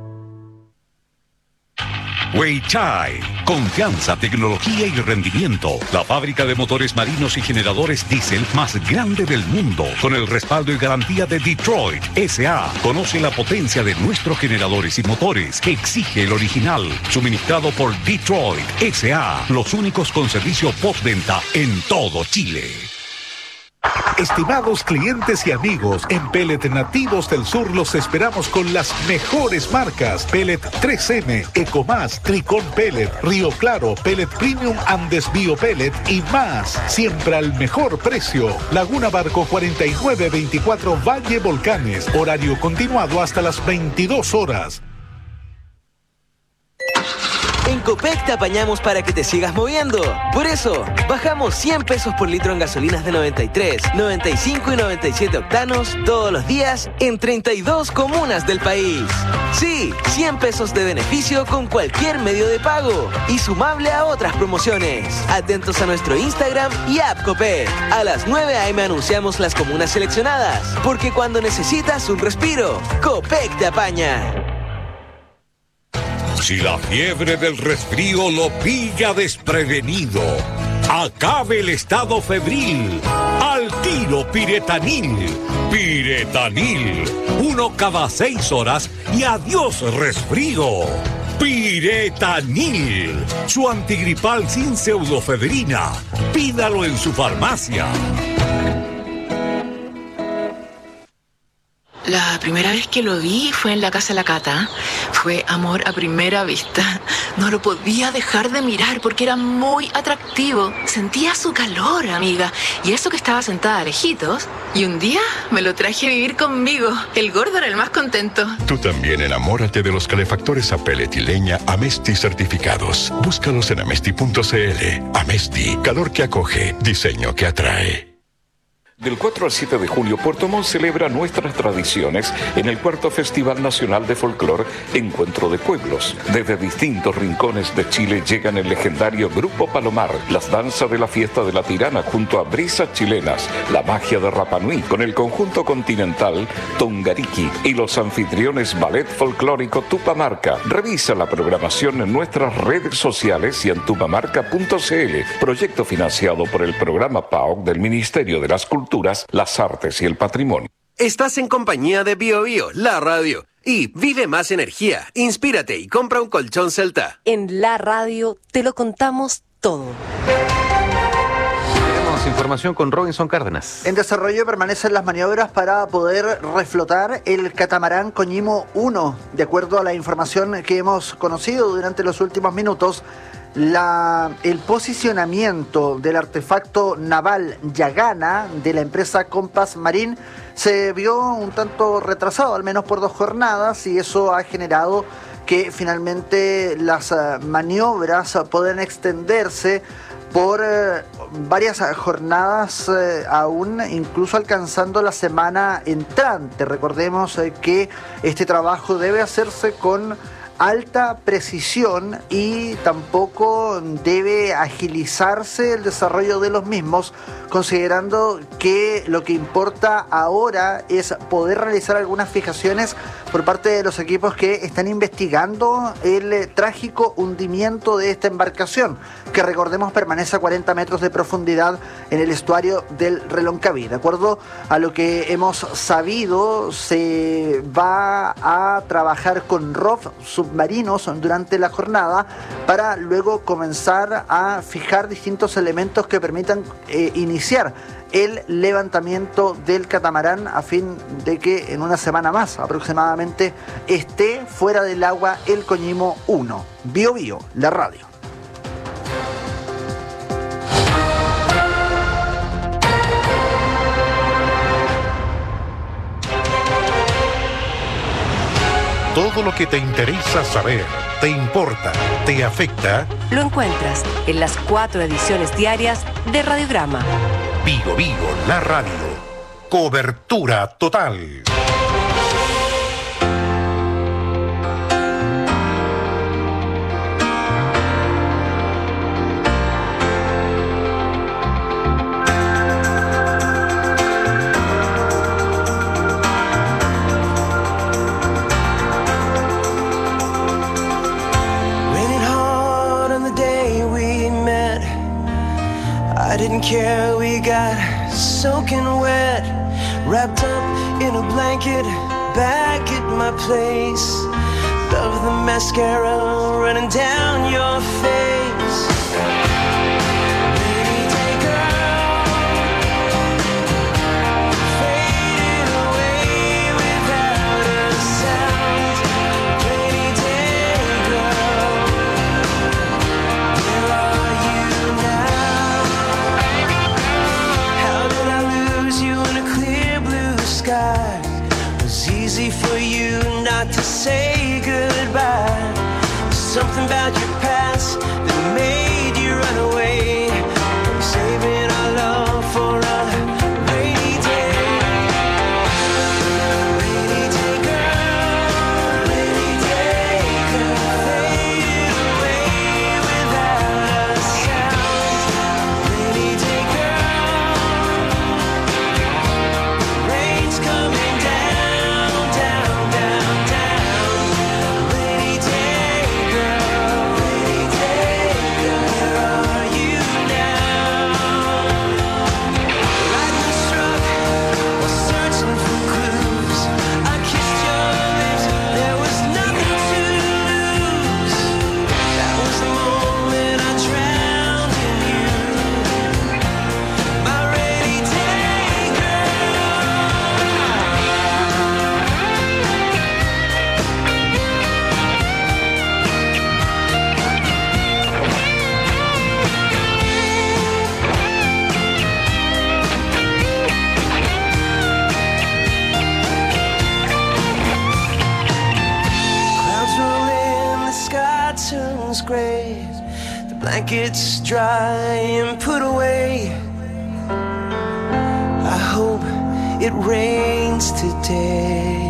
S12: Weichai, confianza, tecnología y rendimiento. La fábrica de motores marinos y generadores diésel más grande del mundo, con el respaldo y garantía de Detroit S A. Conoce la potencia de nuestros generadores y motores que exige el original. Suministrado por Detroit S A, los únicos con servicio postventa en todo Chile.
S1: Estimados clientes y amigos, en Pellet Nativos del Sur los esperamos con las mejores marcas: Pellet tres eme, Ecomás, Tricón Pellet, Río Claro, Pellet Premium Andes Bio Pellet y más. Siempre al mejor precio. Laguna Barco cuarenta y nueve veinticuatro Valle Volcanes. Horario continuado hasta las veintidós horas.
S14: En Copec te apañamos para que te sigas moviendo. Por eso, bajamos cien pesos por litro en gasolinas de noventa y tres, noventa y cinco y noventa y siete octanos todos los días en treinta y dos comunas del país. Sí, cien pesos de beneficio con cualquier medio de pago y sumable a otras promociones. Atentos a nuestro Instagram y app Copec. A las nueve a eme anunciamos las comunas seleccionadas, porque cuando necesitas un respiro, Copec te apaña.
S12: Si la fiebre del resfrío lo pilla desprevenido, acabe el estado febril. Al tiro Piretanil. Piretanil. Uno cada seis horas y adiós resfrío. Piretanil. Su antigripal sin pseudofebrina. Pídalo en su farmacia.
S15: La primera vez que lo vi fue en la casa de la Cata. Fue amor a primera vista. No lo podía dejar de mirar porque era muy atractivo. Sentía su calor, amiga. Y eso que estaba sentada lejitos. Y un día me lo traje a vivir conmigo. El gordo era el más contento.
S26: Tú también enamórate de los calefactores a pellet y leña Amesti certificados. Búscalos en amesti punto cl. Amesti, calor que acoge, diseño que atrae.
S2: Del cuatro al siete de julio, Puerto Montt celebra nuestras tradiciones en el cuarto Festival Nacional de Folclor Encuentro de Pueblos. Desde distintos rincones de Chile llegan el legendario Grupo Palomar, las danzas de la fiesta de la Tirana junto a Brisas Chilenas, la magia de Rapa Nui con el conjunto continental Tongariki y los anfitriones Ballet Folclórico Tupamarca. Revisa la programación en nuestras redes sociales y en tupamarca punto c l. Proyecto financiado por el programa P A O C del Ministerio de las Culturas, las Artes y el Patrimonio.
S7: Estás en compañía de Bio Bio, la radio. Y vive más energía, inspírate y compra un colchón Celta.
S6: En la radio te lo contamos todo.
S9: Tenemos información con Robinson Cárdenas.
S16: En desarrollo permanecen las maniobras para poder reflotar el catamarán Coñimo uno. De acuerdo a la información que hemos conocido durante los últimos minutos, La, el posicionamiento del artefacto naval Yagana de la empresa Compass Marine se vio un tanto retrasado, al menos por dos jornadas, y eso ha generado que finalmente las uh, maniobras puedan extenderse por uh, varias jornadas, uh, aún incluso alcanzando la semana entrante. Recordemos uh, que este trabajo debe hacerse con alta precisión y tampoco debe agilizarse el desarrollo de los mismos, considerando que lo que importa ahora es poder realizar algunas fijaciones por parte de los equipos que están investigando el eh, trágico hundimiento de esta embarcación, que recordemos permanece a cuarenta metros de profundidad en el estuario del Reloncaví. De acuerdo a lo que hemos sabido, se va a trabajar con R O V submarinos durante la jornada para luego comenzar a fijar distintos elementos que permitan eh, iniciar el levantamiento del catamarán a fin de que en una semana más aproximadamente esté fuera del agua el Coñimo uno. Bio Bio, la radio.
S8: Todo lo que te interesa saber, te importa, te afecta,
S6: lo encuentras en las cuatro ediciones diarias de Radiograma.
S8: Bio Bio, la radio. Cobertura total.
S20: Care, we got soaking wet, wrapped up in a blanket, back at my place. Love the mascara running down your face. Rainy day girl, fading away without a sound. Rainy day girl, where are you now? It was easy for you not to say goodbye. Something about your past that made you run away. I'm saving our love for a rainy day. Rainy day girl, rainy day girl, faded away without a sound. Rainy day girl, rain's coming down, down, down, down. Rainy day girl, rainy day girl, where are you now? Lightning struck while searching for clues. I kissed your lips, there was nothing to lose. That was the moment I drowned in you. My rainy day girl. Clouds roll in, the sky turns gray. The blankets dry and put away. I hope it rains today.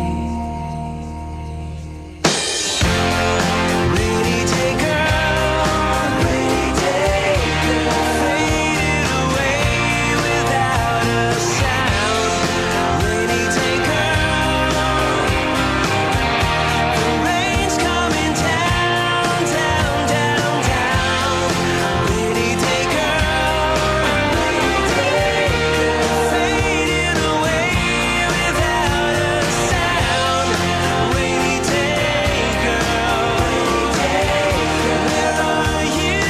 S20: Rainy day girl, rainy day girl, faded away without a sound. Rainy day girl, the rain's coming down, down, down, down. Rainy day girl, rainy day girl, faded away without a sound. Rainy day girl, rainy day girl, where are you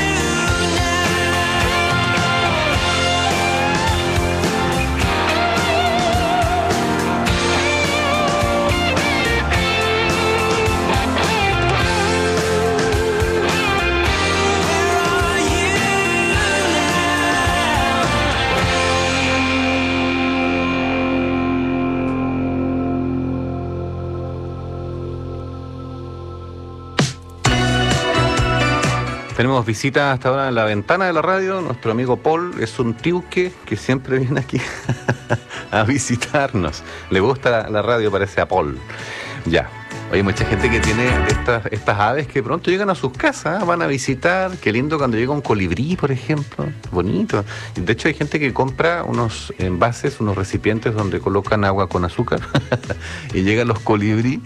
S9: Tenemos visita hasta ahora en la ventana de la radio. Nuestro amigo Paul es un tiuque que siempre viene aquí a visitarnos. Le gusta la, la radio, parece a Paul. Ya. Oye, mucha gente que tiene estas, estas aves que pronto llegan a sus casas, ¿eh? Van a visitar. Qué lindo cuando llega un colibrí, por ejemplo. Bonito. De hecho, hay gente que compra unos envases, unos recipientes donde colocan agua con azúcar y llegan los colibrí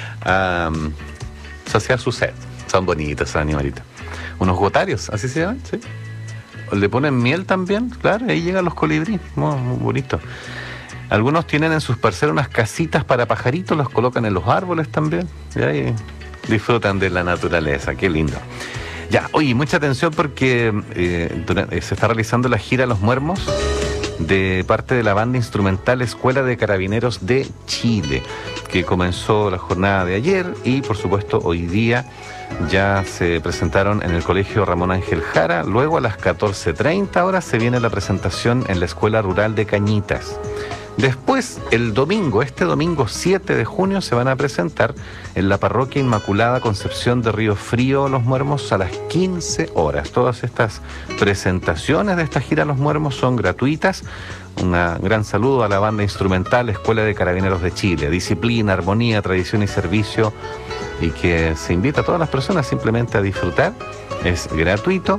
S9: a um, saciar su sed. Son bonitos esos animalitos. Unos gotarios, así se llaman, ¿sí? Le ponen miel también, claro, ahí llegan los colibrí, muy, muy bonito. Algunos tienen en sus parcelas unas casitas para pajaritos, los colocan en los árboles también, y ahí disfrutan de la naturaleza, qué lindo. Ya, oye, mucha atención porque eh, durante, se está realizando la gira Los Muermos de parte de la banda instrumental Escuela de Carabineros de Chile, que comenzó la jornada de ayer y, por supuesto, hoy día ya se presentaron en el Colegio Ramón Ángel Jara. Luego a las catorce treinta horas se viene la presentación en la Escuela Rural de Cañitas. Después, el domingo, este domingo siete de junio, se van a presentar en la Parroquia Inmaculada Concepción de Río Frío Los Muermos a las quince horas. Todas estas presentaciones de esta gira Los Muermos son gratuitas. Un gran saludo a la banda instrumental Escuela de Carabineros de Chile. Disciplina, armonía, tradición y servicio, y que se invita a todas las personas simplemente a disfrutar. Es gratuito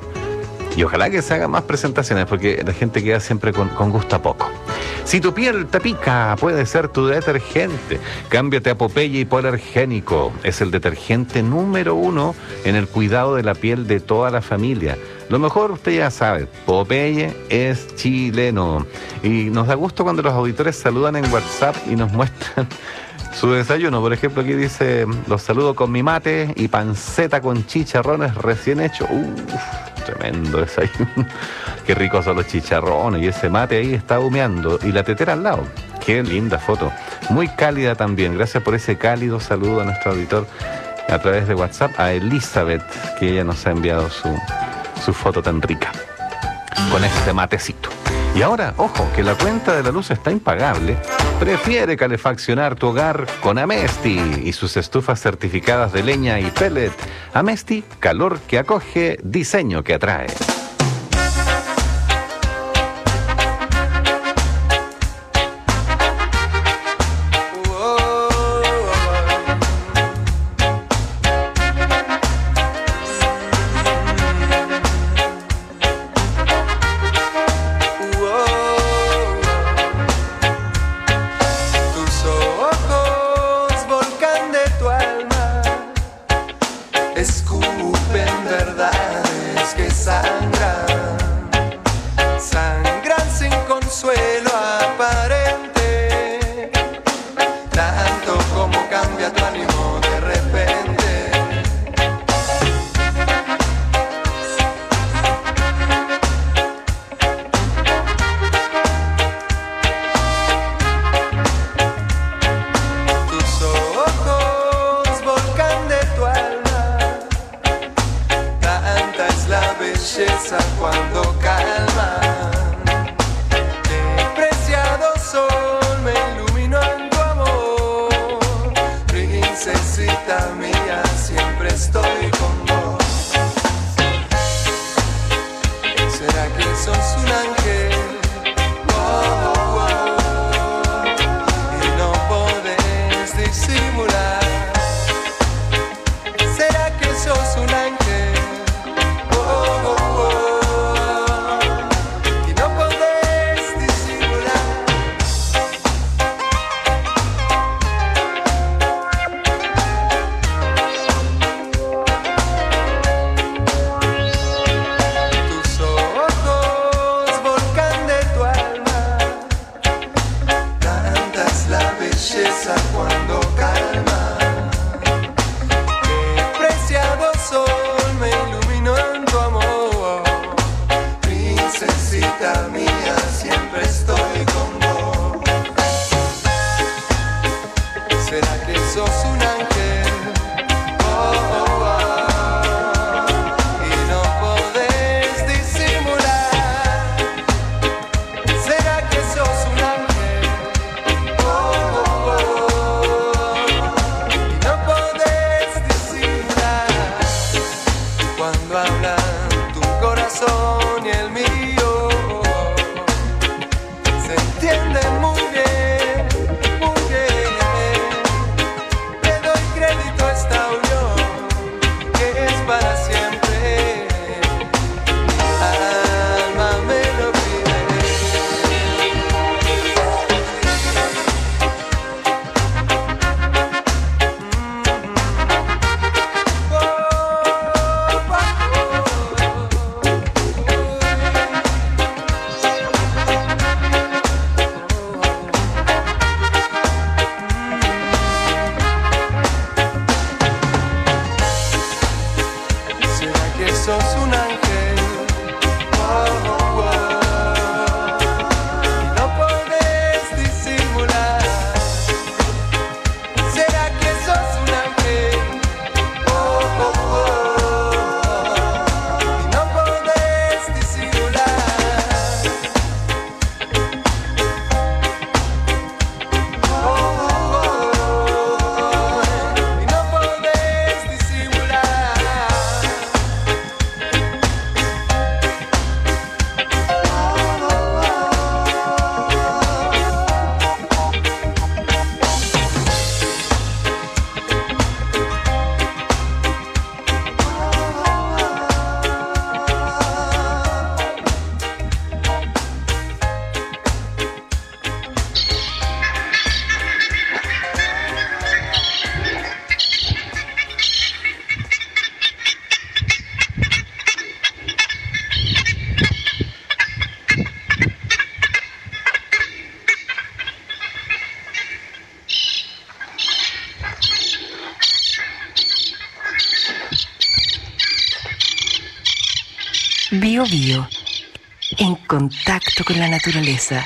S9: y ojalá que se hagan más presentaciones porque la gente queda siempre con, con gusto a poco. Si tu piel te pica, puede ser tu detergente. Cámbiate a Popeye Hipoalergénico. Es el detergente número uno en el cuidado de la piel de toda la familia. Lo mejor, usted ya sabe, Popeye es chileno. Y nos da gusto cuando los auditores saludan en WhatsApp y nos muestran su desayuno. Por ejemplo, aquí dice: los saludo con mi mate y panceta con chicharrones recién hechos. Uf, tremendo desayuno. Qué ricos son los chicharrones. Y ese mate ahí está humeando. Y la tetera al lado. Qué linda foto. Muy cálida también. Gracias por ese cálido saludo a nuestro auditor a través de WhatsApp, a Elizabeth, que ella nos ha enviado su, su foto tan rica con este matecito. Y ahora, ojo, que la cuenta de la luz está impagable. Prefiere calefaccionar tu hogar con Amesti y sus estufas certificadas de leña y pellet. Amesti, calor que acoge, diseño que atrae.
S20: ¿Será que sos un ángel? Oh, oh, oh. que sos un ángel. Oh, oh, oh. Y no podés disimular. ¿Será que sos un ángel? Oh, oh, oh. Y no podés disimular.
S6: Bio Bio, en contacto con la naturaleza.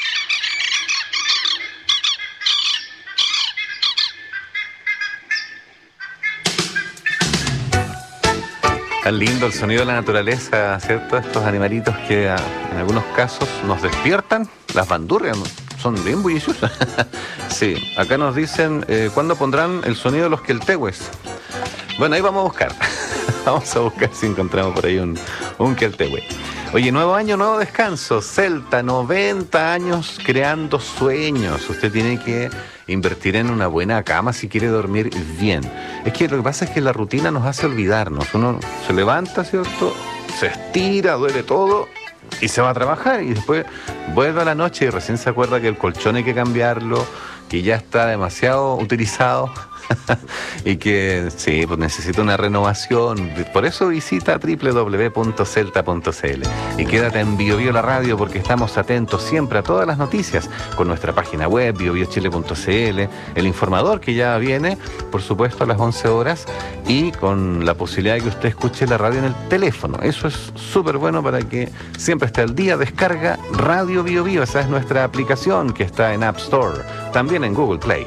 S9: Tan lindo el sonido de la naturaleza, ¿cierto? Estos animalitos que a, en algunos casos nos despiertan. Las bandurrias son bien bulliciosas. Sí, acá nos dicen, eh, ¿cuándo pondrán el sonido de los queltehues? Bueno, ahí vamos a buscar. Vamos a buscar si encontramos por ahí un, un queltehue. Oye, nuevo año, nuevo descanso. Celta, noventa años creando sueños. Usted tiene que invertir en una buena cama si quiere dormir bien. Es que lo que pasa es que la rutina nos hace olvidarnos. Uno se levanta, ¿cierto? Se estira, duele todo y se va a trabajar. Y después vuelve a la noche y recién se acuerda que el colchón hay que cambiarlo, que ya está demasiado utilizado. Y que sí, pues necesita una renovación. Por eso visita doble u doble u doble u punto celta punto c l y quédate en Bio Bio la radio, porque estamos atentos siempre a todas las noticias con nuestra página web bio bio chile punto c l, el informador que ya viene por supuesto a las once horas, y con la posibilidad de que usted escuche la radio en el teléfono. Eso es súper bueno para que siempre esté al día. Descarga Radio Bio Bio, esa es nuestra aplicación que está en App Store, también en Google Play.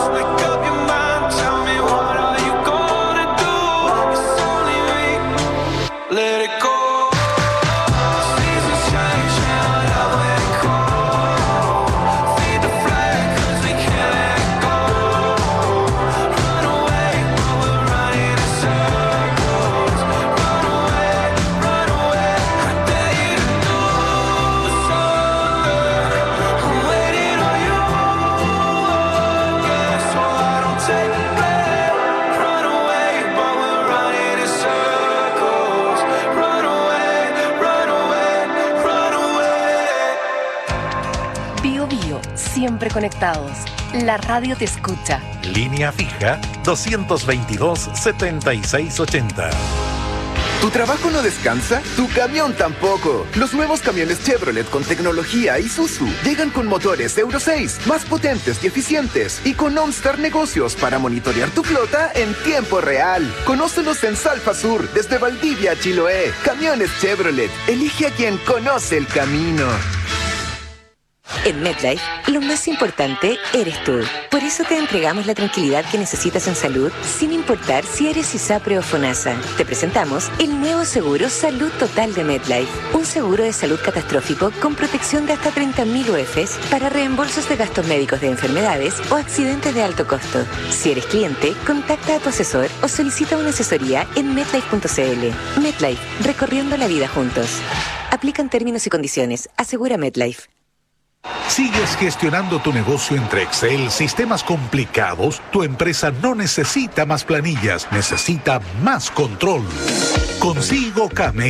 S20: close, make up your mind, tell me what are you gonna do? It's only me, let it go. Seasons change and I let it go. Feed the flag 'cause we can't let it go. Run away while we're running in circles. Run away, run away, I dare you to do so. I'm waiting on you, yeah, so I don't take the blame. Run away while we're running in circles. Run away, run away, run away.
S6: Bio Bio, siempre conectados. La radio te escucha.
S8: Línea fija dos veintidós, setenta y seis ochenta.
S5: ¿Tu trabajo no descansa? Tu camión tampoco. Los nuevos camiones Chevrolet con tecnología Isuzu llegan con motores Euro seis, más potentes y eficientes, y con OnStar Negocios para monitorear tu flota en tiempo real. Conócelos en Salfa Sur, desde Valdivia a Chiloé. Camiones Chevrolet. Elige a quien conoce el camino.
S17: En MetLife, lo más importante eres tú. Por eso te entregamos la tranquilidad que necesitas en salud, sin importar si eres ISAPRE o FONASA. Te presentamos el nuevo seguro Salud Total de MetLife. Un seguro de salud catastrófico con protección de hasta treinta mil U F s para reembolsos de gastos médicos de enfermedades o accidentes de alto costo. Si eres cliente, contacta a tu asesor o solicita una asesoría en metlife punto c l. MetLife, recorriendo la vida juntos. Aplican términos y condiciones. Asegura MetLife.
S1: ¿Sigues gestionando tu negocio entre Excel, sistemas complicados? Tu empresa no necesita más planillas, necesita más control. Consigo Came